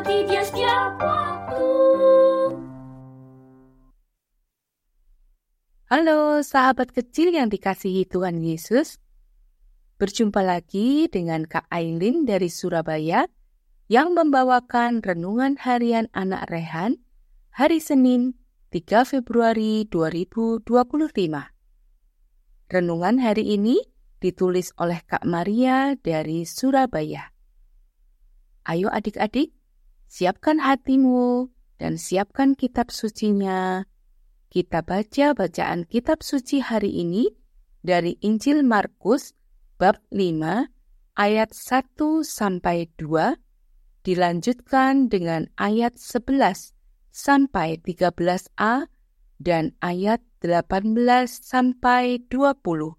di dia setiap waktu. Halo sahabat kecil yang dikasihi Tuhan Yesus. Berjumpa lagi dengan Kak Ailin dari Surabaya yang membawakan Renungan Harian Anak Rehan hari Senin 3 Februari 2025. Renungan hari ini ditulis oleh Kak Maria dari Surabaya. Ayo adik-adik, siapkan hatimu dan siapkan kitab sucinya. Kita baca bacaan kitab suci hari ini dari Injil Markus bab 5 ayat 1 sampai 2 dilanjutkan dengan ayat 11 sampai 13a dan ayat 18 sampai 20.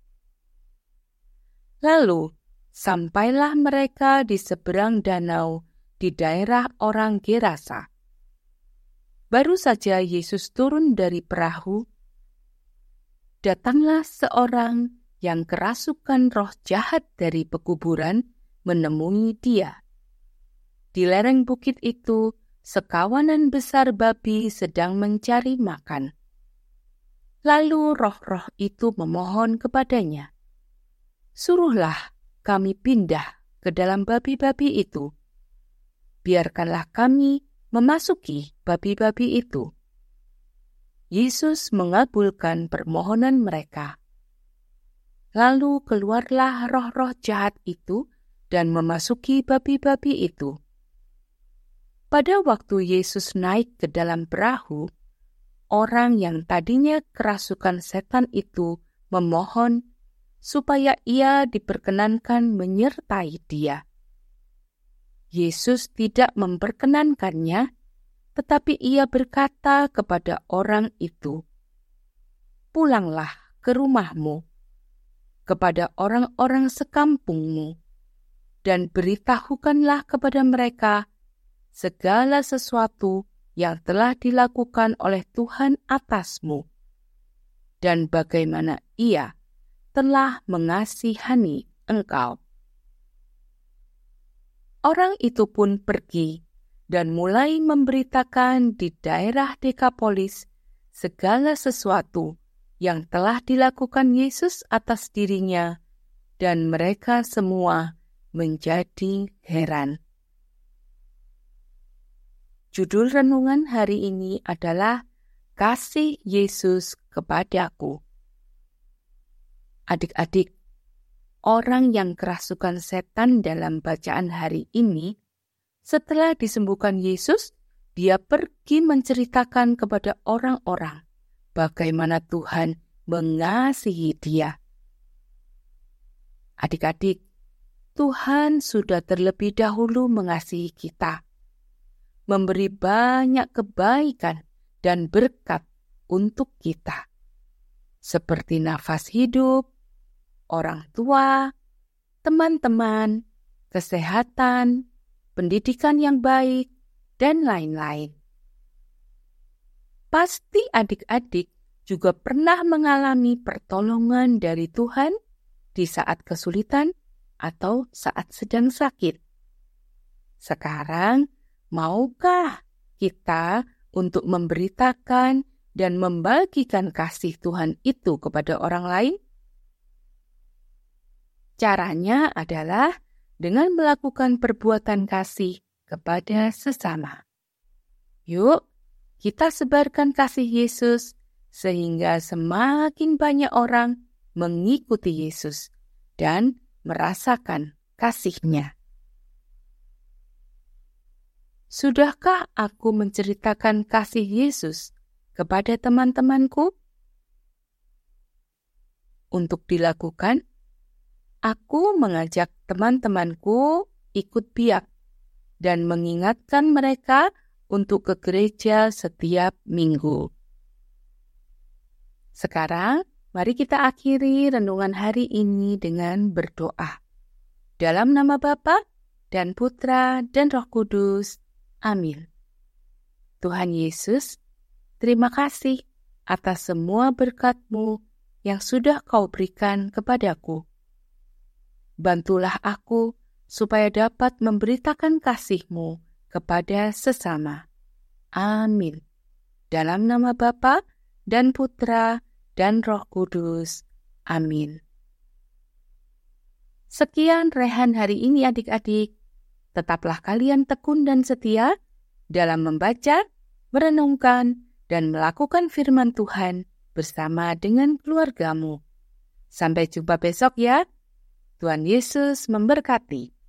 Lalu sampailah mereka di seberang danau di daerah orang Gerasa. Baru saja Yesus turun dari perahu, datanglah seorang yang kerasukan roh jahat dari pekuburan menemui dia. Di lereng bukit itu, sekawanan besar babi sedang mencari makan. Lalu roh-roh itu memohon kepadanya, "Suruhlah kami pindah ke dalam babi-babi itu. Biarkanlah kami memasuki babi-babi itu." Yesus mengabulkan permohonan mereka. Lalu keluarlah roh-roh jahat itu dan memasuki babi-babi itu. Pada waktu Yesus naik ke dalam perahu, orang yang tadinya kerasukan setan itu memohon supaya ia diperkenankan menyertai dia. Yesus tidak memperkenankannya, tetapi ia berkata kepada orang itu, "Pulanglah ke rumahmu, kepada orang-orang sekampungmu, dan beritahukanlah kepada mereka segala sesuatu yang telah dilakukan oleh Tuhan atasmu, dan bagaimana Ia telah mengasihani engkau." Orang itu pun pergi dan mulai memberitakan di daerah Dekapolis segala sesuatu yang telah dilakukan Yesus atas dirinya, dan mereka semua menjadi heran. Judul renungan hari ini adalah Kasih Yesus kepadaku. Adik-adik, orang yang kerasukan setan dalam bacaan hari ini, setelah disembuhkan Yesus, dia pergi menceritakan kepada orang-orang bagaimana Tuhan mengasihi dia. Adik-adik, Tuhan sudah terlebih dahulu mengasihi kita, memberi banyak kebaikan dan berkat untuk kita, seperti nafas hidup, orang tua, teman-teman, kesehatan, pendidikan yang baik, dan lain-lain. Pasti adik-adik juga pernah mengalami pertolongan dari Tuhan di saat kesulitan atau saat sedang sakit. Sekarang, maukah kita untuk memberitakan dan membagikan kasih Tuhan itu kepada orang lain? Caranya adalah dengan melakukan perbuatan kasih kepada sesama. Yuk, kita sebarkan kasih Yesus sehingga semakin banyak orang mengikuti Yesus dan merasakan kasih-Nya. Sudahkah aku menceritakan kasih Yesus kepada teman-temanku? Untuk dilakukan, aku mengajak teman-temanku ikut biak dan mengingatkan mereka untuk ke gereja setiap minggu. Sekarang, mari kita akhiri renungan hari ini dengan berdoa. Dalam nama Bapa dan Putra dan Roh Kudus. Amin. Tuhan Yesus, terima kasih atas semua berkat-Mu yang sudah Kau berikan kepadaku. Bantulah aku supaya dapat memberitakan kasih-Mu kepada sesama. Amin. Dalam nama Bapa dan Putra dan Roh Kudus. Amin. Sekian rehan hari ini adik-adik. Tetaplah kalian tekun dan setia dalam membaca, merenungkan, dan melakukan firman Tuhan bersama dengan keluargamu. Sampai jumpa besok ya. Tuhan Yesus memberkati.